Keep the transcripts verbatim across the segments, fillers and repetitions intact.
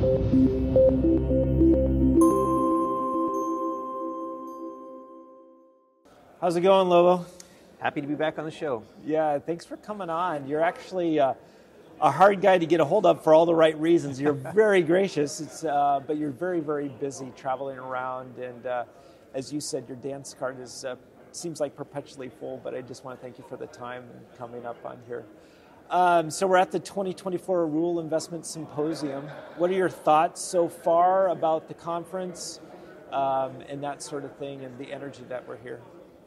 How's it going, Lobo? Happy to be back on the show. Yeah, thanks for coming on. You're actually uh, a hard guy to get a hold of for all the right reasons. You're very gracious, it's, uh, but you're very, very busy traveling around. And uh, as you said, your dance card is uh, seems like perpetually full, but I just want to thank you for the time coming up on here. Um, so we're at the twenty twenty-four Rural Investment Symposium. What are your thoughts so far about the conference um, and that sort of thing and the energy that we're here?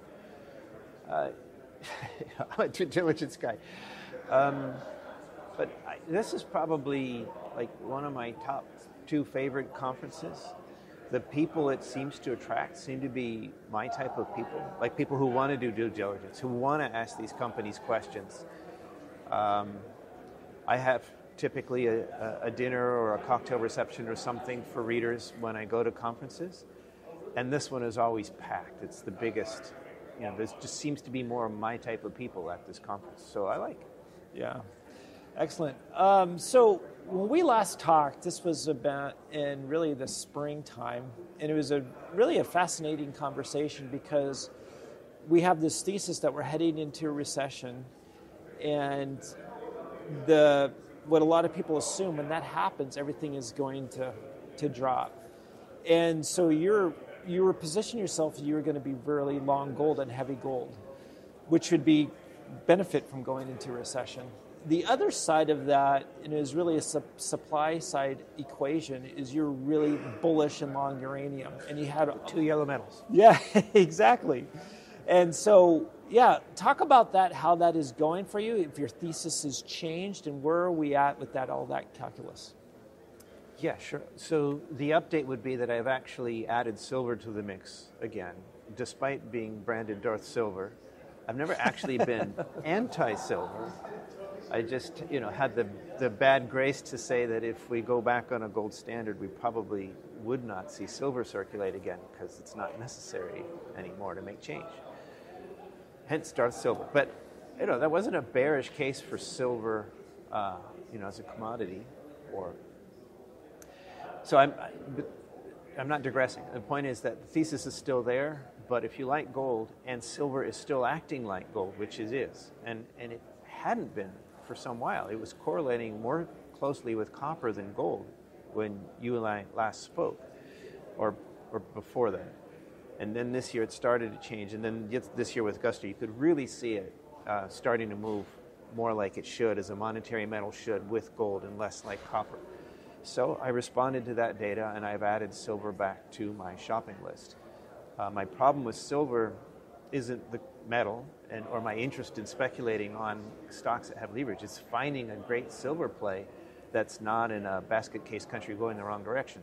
Uh, I'm a due diligence guy. Um, but I, this is probably like one of my top two favorite conferences. The people it seems to attract seem to be my type of people, like people who want to do due diligence, who want to ask these companies questions. Um, I have typically a, a dinner or a cocktail reception or something for readers when I go to conferences, and this one is always packed. It's the biggest. You know, there just seems to be more of my type of people at this conference, so I like it. Yeah, excellent. Um, so when we last talked, this was about in really the springtime, and it was a really a fascinating conversation because we have this thesis that we're heading into a recession, and the what a lot of people assume when that happens, everything is going to to drop, and so you're. You were positioning yourself, you were going to be really long gold and heavy gold, which would be benefit from going into recession. The other side of that, and it is really a su- supply side equation, is you're really bullish and long uranium. And you had two yellow metals. Yeah, exactly. And so, yeah, talk about that, how that is going for you, if your thesis has changed, and where are we at with that, all that calculus? Yeah, sure. So the update would be that I've actually added silver to the mix again, despite being branded Darth Silver. I've never actually been anti-silver. I just, you know, had the the bad grace to say that if we go back on a gold standard, we probably would not see silver circulate again because it's not necessary anymore to make change. Hence Darth Silver. But, you know, that wasn't a bearish case for silver, uh, you know, as a commodity or... So I'm, I'm not digressing. The point is that the thesis is still there, but if you like gold, and silver is still acting like gold, which it is, and, and it hadn't been for some while. It was correlating more closely with copper than gold when you and I last spoke, or, or before that. And then this year it started to change, and then this year with Guster, you could really see it uh, starting to move more like it should, as a monetary metal should, with gold and less like copper. So I responded to that data, and I've added silver back to my shopping list. Uh, my problem with silver isn't the metal and or my interest in speculating on stocks that have leverage. It's finding a great silver play that's not in a basket case country going the wrong direction.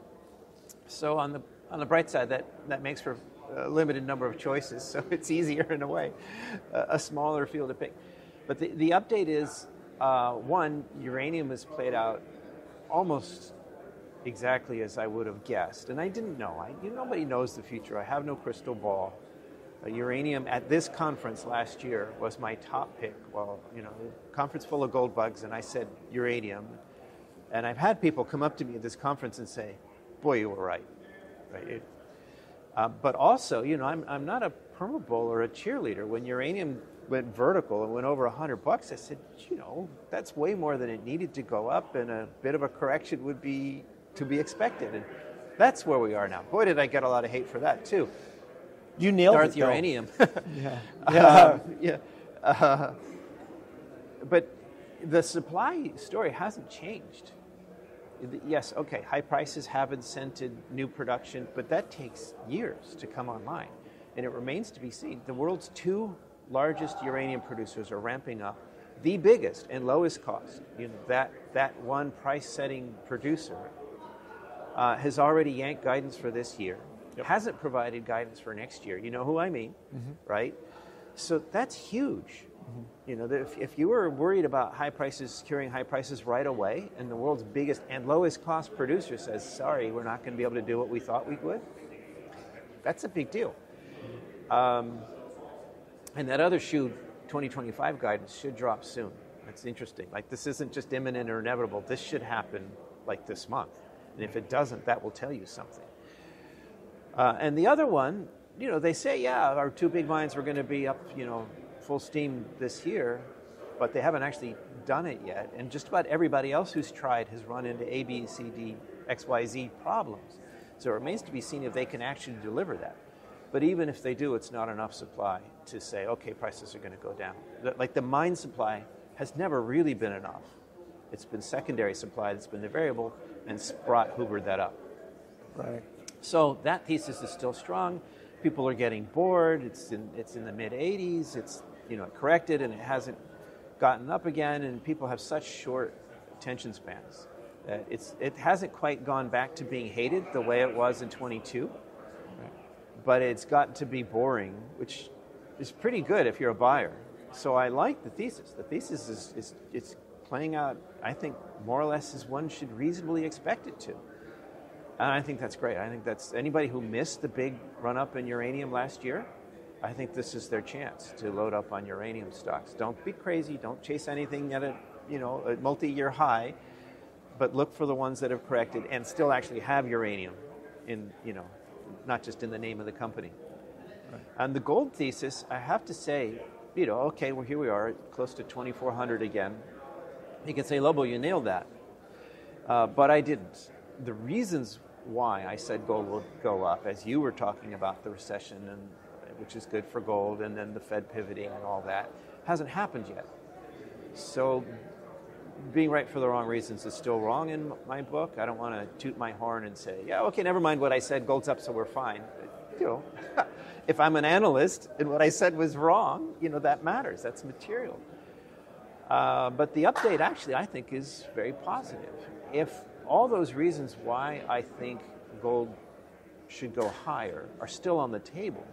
So on the on the bright side, that, that makes for a limited number of choices, so it's easier in a way, a, a smaller field to pick. But the, the update is, uh, one, uranium has played out almost exactly as I would have guessed. And I didn't know. I, you, nobody knows the future. I have no crystal ball. Uh, uranium at this conference last year was my top pick. Well, you know, conference full of gold bugs, and I said uranium. And I've had people come up to me at this conference and say, boy, you were right. right? It, uh, but also, you know, I'm, I'm not a perma bull or a cheerleader. When uranium went vertical and went over one hundred bucks, I said, you know, that's way more than it needed to go up, and a bit of a correction would be to be expected. And that's where we are now. Boy, did I get a lot of hate for that, too. You nailed Darth it, though. uranium. yeah. Yeah. Uh, yeah. Uh, but the supply story hasn't changed. Yes, okay, high prices have incented new production, but that takes years to come online. And it remains to be seen. The world's two largest uranium producers are ramping up. The biggest and lowest cost, you know, that, that one price-setting producer uh, has already yanked guidance for this year, yep. hasn't provided guidance for next year. You know who I mean, mm-hmm. right? So that's huge. Mm-hmm. You know, if, if you were worried about high prices, securing high prices right away, and the world's biggest and lowest cost producer says, sorry, we're not going to be able to do what we thought we would, that's a big deal. Um, and that other shoe, twenty twenty-five guidance, should drop soon. That's interesting. Like, this isn't just imminent or inevitable. This should happen like this month. And if it doesn't, that will tell you something. Uh, and the other one, you know, they say, yeah, our two big mines were going to be up, you know, full steam this year, but they haven't actually done it yet. And just about everybody else who's tried has run into A, B, C, D, X, Y, Z problems. So it remains to be seen if they can actually deliver that. But even if they do, it's not enough supply to say, okay, prices are going to go down. Like the mine supply has never really been enough. It's been secondary supply that's been the variable, and Sprott hoovered that up. Right. So that thesis is still strong. People are getting bored. It's in it's in the mid eighties. It's you know corrected and it hasn't gotten up again. And people have such short attention spans that it's it hasn't quite gone back to being hated the way it was in twenty-two. Right. But it's gotten to be boring, which is pretty good if you're a buyer. So I like the thesis. The thesis is, is it's playing out, I think, more or less as one should reasonably expect it to. And I think that's great. I think that's anybody who missed the big run-up in uranium last year, I think this is their chance to load up on uranium stocks. Don't be crazy. Don't chase anything at a, you know, a multi-year high, but look for the ones that have corrected and still actually have uranium in, you know, not just in the name of the company. Right. And the gold thesis, I have to say, you know, okay, well, here we are, close to twenty-four hundred again. You can say, Lobo, you nailed that. Uh, but I didn't. The reasons why I said gold will go up, as you were talking about the recession, and which is good for gold, and then the Fed pivoting and all that, hasn't happened yet. So being right for the wrong reasons is still wrong in my book. I don't want to toot my horn and say, yeah, okay, never mind what I said, gold's up, so we're fine. You know, if I'm an analyst and what I said was wrong, you know, that matters. That's material. Uh, but the update actually, I think, is very positive. If all those reasons why I think gold should go higher are still on the table,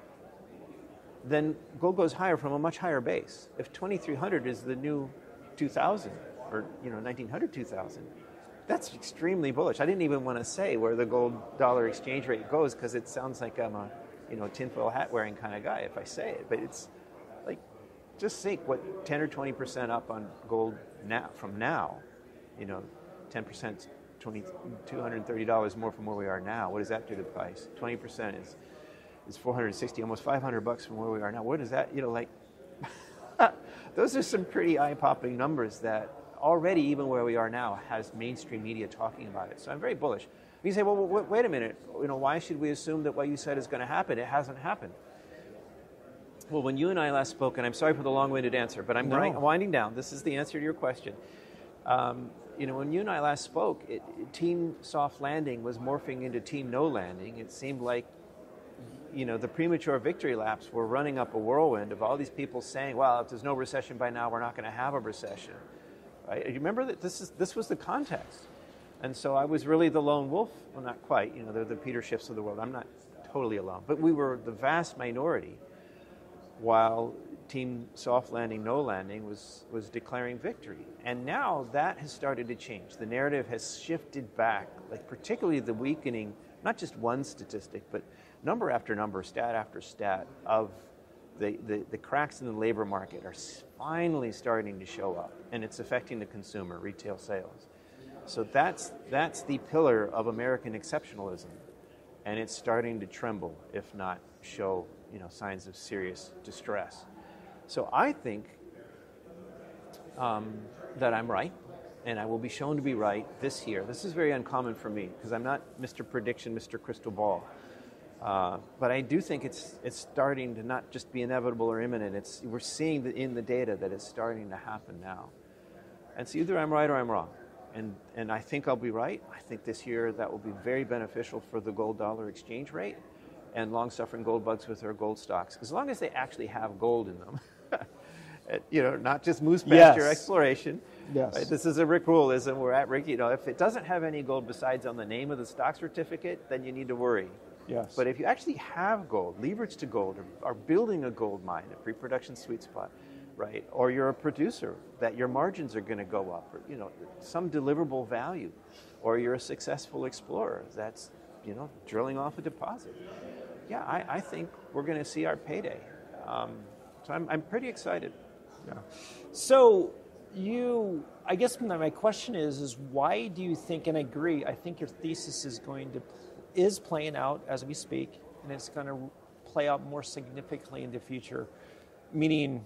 then gold goes higher from a much higher base. If twenty-three hundred is the new two thousand, or you know, nineteen hundred, two thousand, that's extremely bullish. I didn't even want to say where the gold dollar exchange rate goes because it sounds like I'm a you know tinfoil hat wearing kind of guy if I say it. But it's like, just think what ten or twenty percent up on gold now from now, you know, ten percent, two hundred thirty dollars more from where we are now. What does that do to the price? twenty percent is is four hundred sixty, almost five hundred bucks from where we are now. What is that? You know, like, those are some pretty eye-popping numbers that already, even where we are now, has mainstream media talking about it. So I'm very bullish. You say, well, wait, wait a minute. You know, why should we assume that what you said is going to happen? It hasn't happened. Well, when you and I last spoke, and I'm sorry for the long-winded answer, but I'm no. winding down. This is the answer to your question. Um, you know, when you and I last spoke, it, it, Team Soft Landing was morphing into Team No Landing. It seemed like, you know, the premature victory laps were running up a whirlwind of all these people saying, well, if there's no recession by now, we're not going to have a recession. Right? You remember that this is this was the context. And so I was really the lone wolf. Well, not quite. You know, they're the Peter Schiffs of the world. I'm not totally alone. But we were the vast minority while Team Soft Landing, No Landing was, was declaring victory. And now that has started to change. The narrative has shifted back, like particularly the weakening, not just one statistic, but number after number, stat after stat of the, the, the cracks in the labor market are finally starting to show up, and it's affecting the consumer, retail sales. So that's that's the pillar of American exceptionalism, and it's starting to tremble, if not show, you know, signs of serious distress. So I think um, that I'm right, and I will be shown to be right this year. This is very uncommon for me because I'm not Mister Prediction, Mister Crystal Ball. Uh, but I do think it's it's starting to not just be inevitable or imminent. It's we're seeing the, in the data that it's starting to happen now. And so either I'm right or I'm wrong. And and I think I'll be right. I think this year that will be very beneficial for the gold dollar exchange rate and long-suffering gold bugs with their gold stocks, as long as they actually have gold in them. You know, not just moose pasture yes. exploration. Yes. Right? This is a Rick Ruleism. We're at Rick. You know, if it doesn't have any gold besides on the name of the stock certificate, then you need to worry. Yes. But if you actually have gold, leverage to gold, or are building a gold mine, a pre-production sweet spot, right? Or you're a producer that your margins are going to go up, or you know, some deliverable value, or you're a successful explorer that's, you know, drilling off a deposit. Yeah, I, I think we're going to see our payday. Um, so I'm, I'm pretty excited. Yeah. So you, I guess my my question is, is why do you think, and I agree, I think your thesis is going to, is playing out as we speak, and it's going to play out more significantly in the future, meaning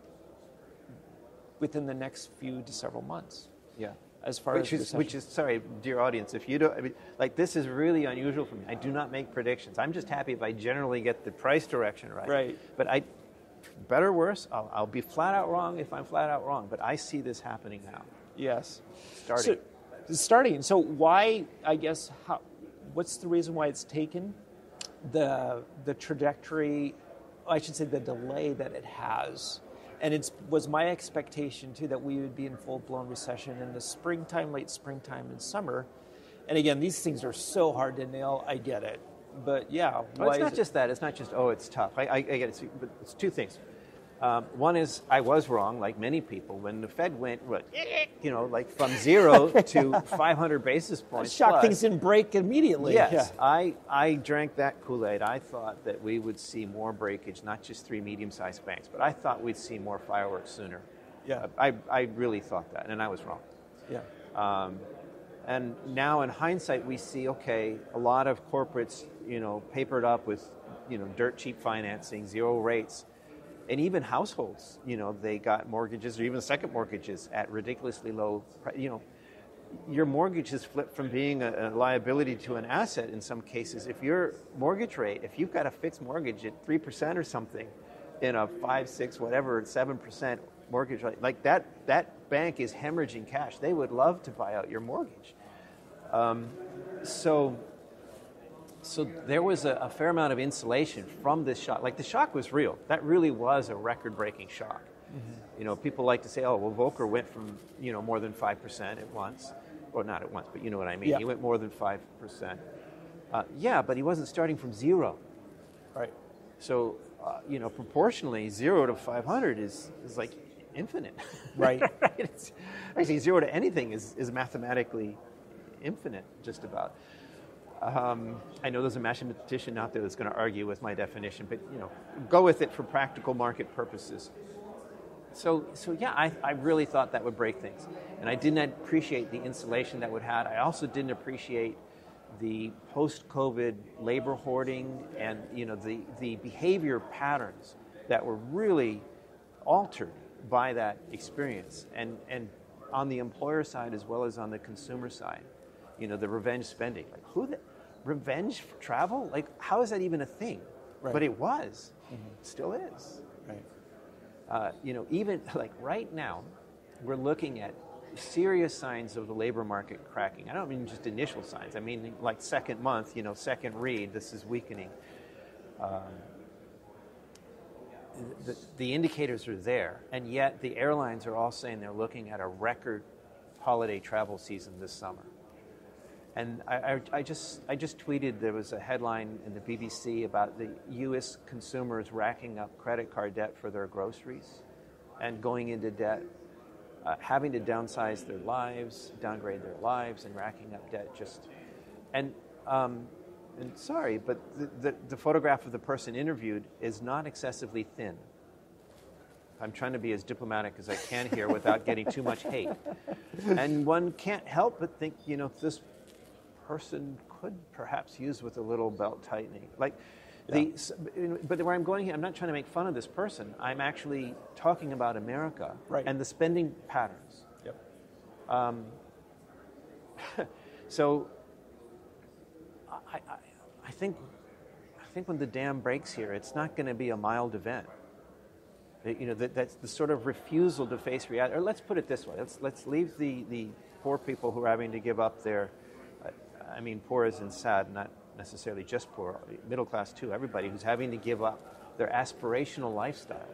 within the next few to several months. Yeah. As far which as is, which is, sorry, dear audience, if you don't, I mean, like this is really unusual for me. I do not make predictions. I'm just happy if I generally get the price direction right. Right. But I, better or worse, I'll, I'll be flat out wrong if I'm flat out wrong. But I see this happening now. Yes. Starting. So, starting. So why, I guess, how, what's the reason why it's taken the the trajectory, I should say the delay that it has? And it was my expectation, too, that we would be in full-blown recession in the springtime, late springtime and summer. And again, these things are so hard to nail. I get it. But, yeah. Well, it's not it... just that. It's not just, oh, it's tough. I, I, I get it. But it's two things. Um, one is I was wrong, like many people, when the Fed went, what, you know, like from zero to five hundred basis points. Shocked plus. Things didn't break immediately. Yes, yeah. I, I drank that Kool-Aid. I thought that we would see more breakage, not just three medium-sized banks, but I thought we'd see more fireworks sooner. Yeah. I, I really thought that, and I was wrong. Yeah. Um, and now in hindsight, we see, okay, a lot of corporates, you know, papered up with, you know, dirt cheap financing, zero rates. And even households, you know, they got mortgages or even second mortgages at ridiculously low, you know, your mortgage has flipped from being a, a liability to an asset in some cases. If your mortgage rate, if you've got a fixed mortgage at three percent or something in a five, six, whatever, seven percent mortgage rate, like that, that bank is hemorrhaging cash. They would love to buy out your mortgage. Um, so... So there was a, a fair amount of insulation from this shock. Like the shock was real. That really was a record-breaking shock. Mm-hmm. You know, people like to say, "Oh, well, Volcker went from you know more than five percent at once, or not at once, but you know what I mean. Yeah. He went more than five percent. Uh, yeah, but he wasn't starting from zero. Right. So uh, you know, proportionally, zero to five hundred is is like infinite. Right. Right? It's, actually, zero to anything is is mathematically infinite, just about. Um, I know there's a mathematician out there that's going to argue with my definition, but you know, go with it for practical market purposes. So, so yeah, I, I really thought that would break things, and I didn't appreciate the insulation that would have. I also didn't appreciate the post-COVID labor hoarding and you know the the behavior patterns that were really altered by that experience, and and on the employer side as well as on the consumer side. You know, the revenge spending. Like, who the revenge travel? Like, how is that even a thing? Right. But it was. Mm-hmm. It still is. Right. Uh, you know, even like right now, we're looking at serious signs of the labor market cracking. I don't mean just initial signs. I mean like second month, you know, second read, this is weakening. Um, the, the indicators are there, and yet the airlines are all saying they're looking at a record holiday travel season this summer. And I, I, I just I just tweeted, there was a headline in the B B C about the U S consumers racking up credit card debt for their groceries and going into debt, uh, having to downsize their lives, downgrade their lives, and racking up debt just. And, um, and sorry, but the, the, the photograph of the person interviewed is not excessively thin. I'm trying to be as diplomatic as I can here without getting too much hate. And one can't help but think, you know, this person could perhaps use with a little belt tightening. Like, yeah. the, but where I'm going here, I'm not trying to make fun of this person. I'm actually talking about America right. and the spending patterns. Yep. Um, so, I, I, I think, I think when the dam breaks here, it's not going to be a mild event. You know, that, that's the sort of refusal to face reality. Or let's put it this way: let's let's leave the the poor people who are having to give up their. I mean, poor as in sad, not necessarily just poor, middle class too, everybody who's having to give up their aspirational lifestyle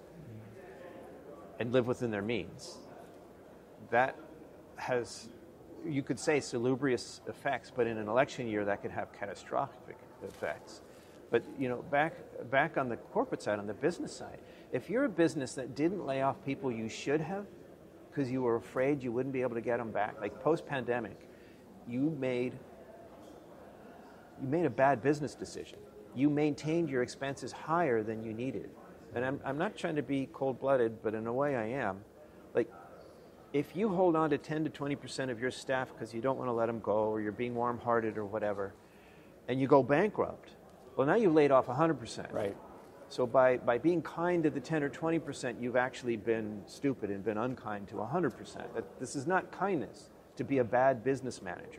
and live within their means. That has, you could say, salubrious effects, but in an election year that could have catastrophic effects. But, you know, back back on the corporate side, on the business side, if you're a business that didn't lay off people you should have because you were afraid you wouldn't be able to get them back, like post-pandemic, you made you made a bad business decision. You maintained your expenses higher than you needed. And I'm I'm not trying to be cold-blooded, but in a way I am. Like, if you hold on to ten to twenty percent of your staff because you don't want to let them go or you're being warm-hearted or whatever, and you go bankrupt, well, now you've laid off one hundred percent. Right. So by, by being kind to the ten or twenty percent, you've actually been stupid and been unkind to one hundred percent. That, this is not kindness to be a bad business manager.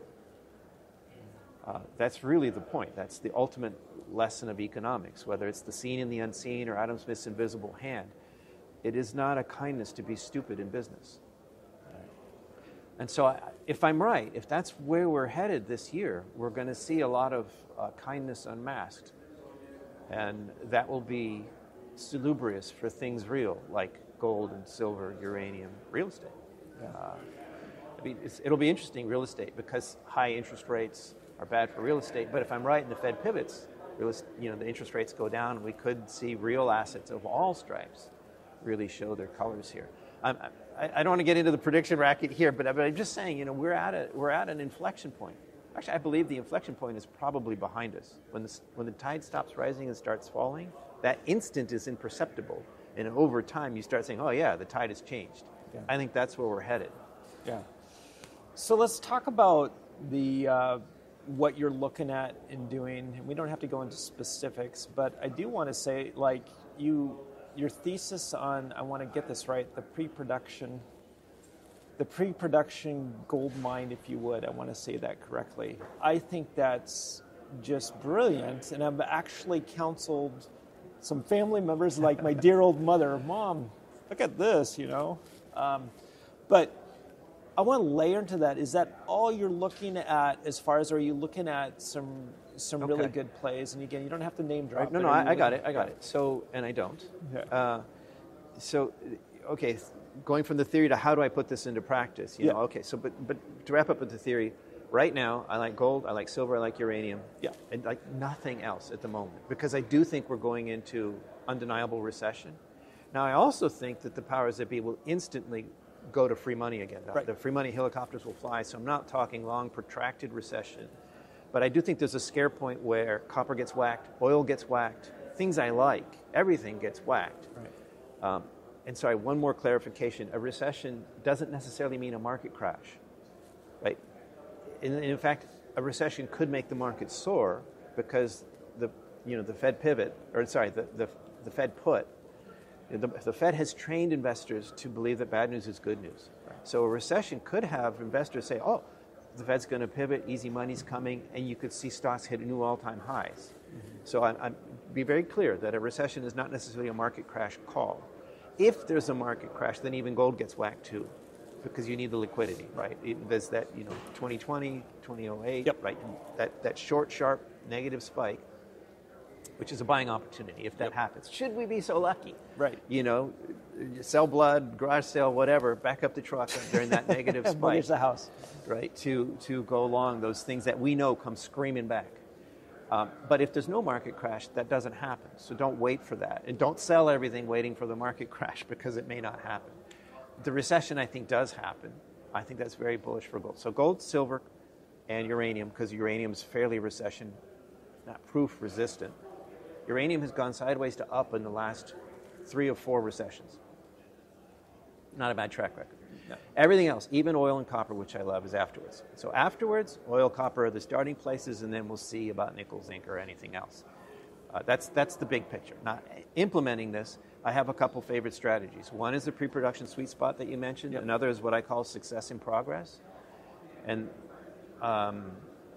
Uh, that's really the point. That's the ultimate lesson of economics, whether it's the seen and the unseen or Adam Smith's invisible hand. It is not a kindness to be stupid in business. And so I, if I'm right, if that's where we're headed this year, we're going to see a lot of uh, kindness unmasked. And that will be salubrious for things real, like gold and silver, uranium, real estate. Yeah. Uh, I mean, it's, it'll be interesting, real estate, because high interest rates are bad for real estate. But if I'm right and the Fed pivots, real, you know, the interest rates go down, we could see real assets of all stripes really show their colors here. I'm, I, I don't want to get into the prediction racket here, but, but I'm just saying, you know, we're at a, we're at an inflection point. Actually, I believe the inflection point is probably behind us. When the, when the tide stops rising and starts falling, that instant is imperceptible. And over time, you start saying, oh, yeah, the tide has changed. Yeah. I think that's where we're headed. Yeah. So let's talk about the uh, what you're looking at and doing. We don't have to go into specifics, but I do want to say, like, you, your thesis on, I want to get this right, the pre-production The pre-production gold mine, if you would, I want to say that correctly. I think that's just brilliant, and I've actually counseled some family members, like my dear old mother, Mom, look at this, you know. Um, but I want to layer into that. Is that all you're looking at as far as, are you looking at some some okay. really good plays? And again, you don't have to name drop. Right. No, no, I, I got it, I got it. So, and I don't. Yeah. Uh, so, okay, going from the theory to how do I put this into practice? You yeah. know, okay, so but but to wrap up with the theory, right now I like gold, I like silver, I like uranium, yeah, and like nothing else at the moment, because I do think we're going into undeniable recession. Now I also think that the powers that be will instantly go to free money again. Right. The free money helicopters will fly. So I'm not talking long, protracted recession, but I do think there's a scare point where copper gets whacked, oil gets whacked, things I like, everything gets whacked. Right. Um, And sorry, one more clarification. A recession doesn't necessarily mean a market crash, right? In, in fact, a recession could make the market soar because the, you know, the Fed pivot, or sorry, the, the, the Fed put, the, the Fed has trained investors to believe that bad news is good news. Right. So a recession could have investors say, oh, the Fed's going to pivot, easy money's coming, and you could see stocks hit new all-time highs. Mm-hmm. So I, I be very clear that a recession is not necessarily a market crash call. If there's a market crash, then even gold gets whacked too, because you need the liquidity, right? It, there's that, you know, twenty twenty, twenty oh eight, yep. right? That that short, sharp, negative spike, which is a buying opportunity if that yep. happens. Should we be so lucky? Right. You know, sell blood, garage sale, whatever, back up the truck during that negative spike. Here's the house. Right, to, to go along those things that we know come screaming back. Um, but if there's no market crash, that doesn't happen. So don't wait for that. And don't sell everything waiting for the market crash, because it may not happen. The recession, I think, does happen. I think that's very bullish for gold. So gold, silver, and uranium, because uranium is fairly recession, not proof resistant. Uranium has gone sideways to up in the last three or four recessions. Not a bad track record. No. Everything else, even oil and copper, which I love, is afterwards. So afterwards, oil, copper are the starting places, and then we'll see about nickel, zinc, or anything else. Uh, that's that's the big picture. Now, implementing this, I have a couple favorite strategies. One is the pre-production sweet spot that you mentioned. Yep. Another is what I call success in progress. And um,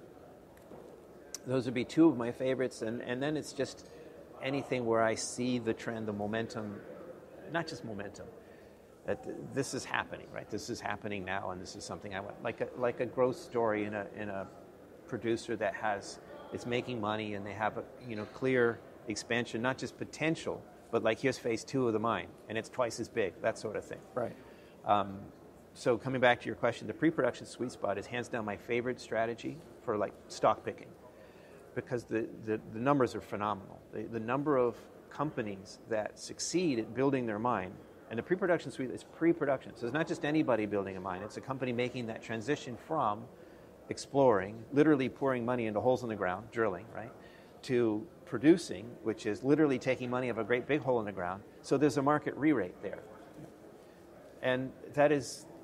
those would be two of my favorites. And, and then it's just anything where I see the trend, the momentum, not just momentum, that this is happening, right? This is happening now, and this is something I want, like a like a growth story in a in a producer that has it's making money, and they have a you know clear expansion, not just potential, but like here's phase two of the mine, and it's twice as big, that sort of thing. Right. Um, so coming back to your question, the pre-production sweet spot is hands down my favorite strategy for like stock picking, because the the, the numbers are phenomenal. The, the number of companies that succeed at building their mine. And the pre-production suite is pre-production. So it's not just anybody building a mine. It's a company making that transition from exploring, literally pouring money into holes in the ground, drilling, right, to producing, which is literally taking money of a great big hole in the ground. So there's a market re-rate there. And that is,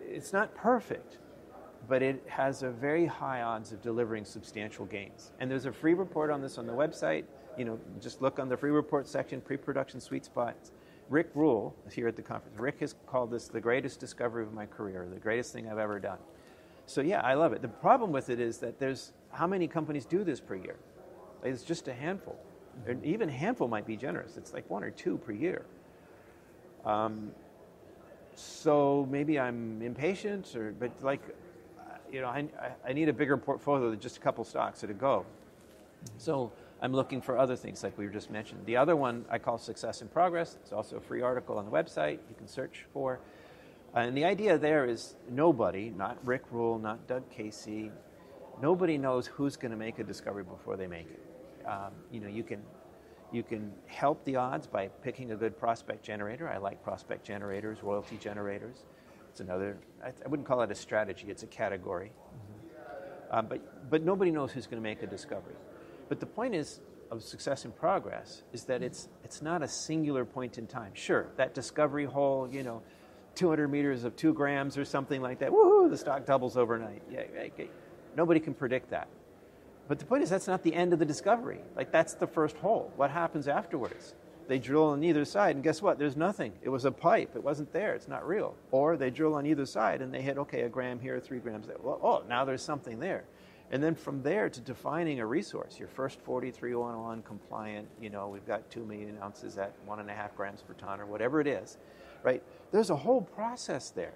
it's not perfect, but it has a very high odds of delivering substantial gains. And there's a free report on this on the website. You know, just look on the free report section, pre-production sweet spots. Rick Rule is here at the conference. Rick has called this the greatest discovery of my career, the greatest thing I've ever done. So yeah, I love it. The problem with it is that there's, how many companies do this per year? It's just a handful. Mm-hmm. Even a handful might be generous. It's like one or two per year. Um, so maybe I'm impatient, or but like, you know, I, I need a bigger portfolio than just a couple stocks at a go. So I'm looking for other things like we just mentioned. The other one I call Success in Progress. It's also a free article on the website you can search for. Uh, and the idea there is nobody, not Rick Rule, not Doug Casey, nobody knows who's going to make a discovery before they make it. Um, you know, you can you can help the odds by picking a good prospect generator. I like prospect generators, royalty generators. It's another, I, I wouldn't call it a strategy, it's a category. Mm-hmm. Um, but, but nobody knows who's going to make a discovery. But the point is, of Success in Progress, is that it's it's not a singular point in time. Sure, that discovery hole, you know, two hundred meters of two grams or something like that, woohoo, the stock doubles overnight. Yeah, okay. Nobody can predict that. But the point is, that's not the end of the discovery. Like, that's the first hole. What happens afterwards? They drill on either side, and guess what? There's nothing. It was a pipe. It wasn't there. It's not real. Or they drill on either side, and they hit, okay, a gram here, three grams there. Well, oh, now there's something there. And then from there to defining a resource, your first forty-three oh one compliant, you know, we've got two million ounces at one and a half grams per ton or whatever it is, right? There's a whole process there.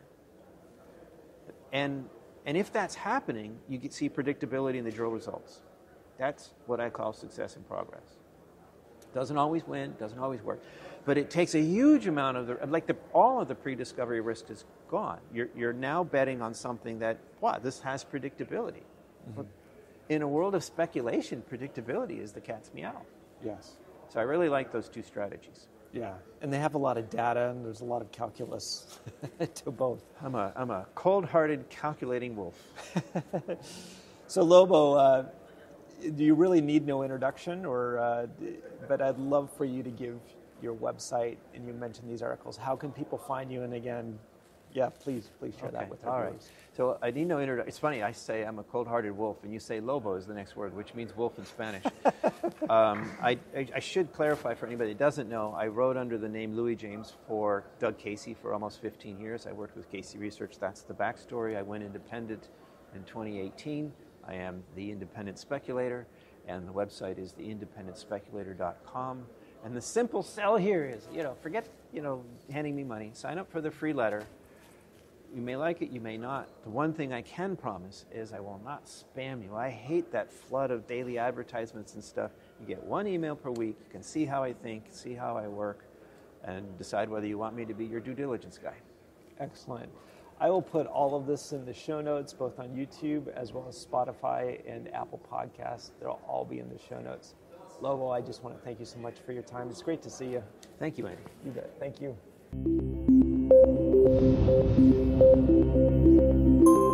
And and if that's happening, you get, see predictability in the drill results. That's what I call success in progress. Doesn't always win, doesn't always work, but it takes a huge amount of the, like the, all of the pre-discovery risk is gone. You're, you're now betting on something that, wow, this has predictability. Mm-hmm. In a world of speculation, predictability is the cat's meow. Yes. So I really like those two strategies. Yeah, and they have a lot of data, and there's a lot of calculus to both. I'm a I'm a cold-hearted, calculating wolf. So Lobo, uh, do you really need no introduction, or? Uh, but I'd love for you to give your website, and you mentioned these articles. How can people find you? And again, yeah, please, please share okay. that with our All viewers. right. So I need no introduction. It's funny, I say I'm a cold-hearted wolf, and you say Lobo is the next word, which means wolf in Spanish. um, I, I, I should clarify for anybody that doesn't know, I wrote under the name Louis James for Doug Casey for almost fifteen years. I worked with Casey Research. That's the backstory. I went independent in twenty eighteen. I am the Independent Speculator, and the website is the independent speculator dot com. And the simple sell here is, you know, forget, you know, handing me money. Sign up for the free letter. You may like it, you may not. The one thing I can promise is I will not spam you. I hate that flood of daily advertisements and stuff. You get one email per week. You can see how I think, see how I work, and decide whether you want me to be your due diligence guy. Excellent. I will put all of this in the show notes, both on YouTube as well as Spotify and Apple Podcasts. They'll all be in the show notes. Lobo, I just want to thank you so much for your time. It's great to see you. Thank you, Andy. You bet. Thank you.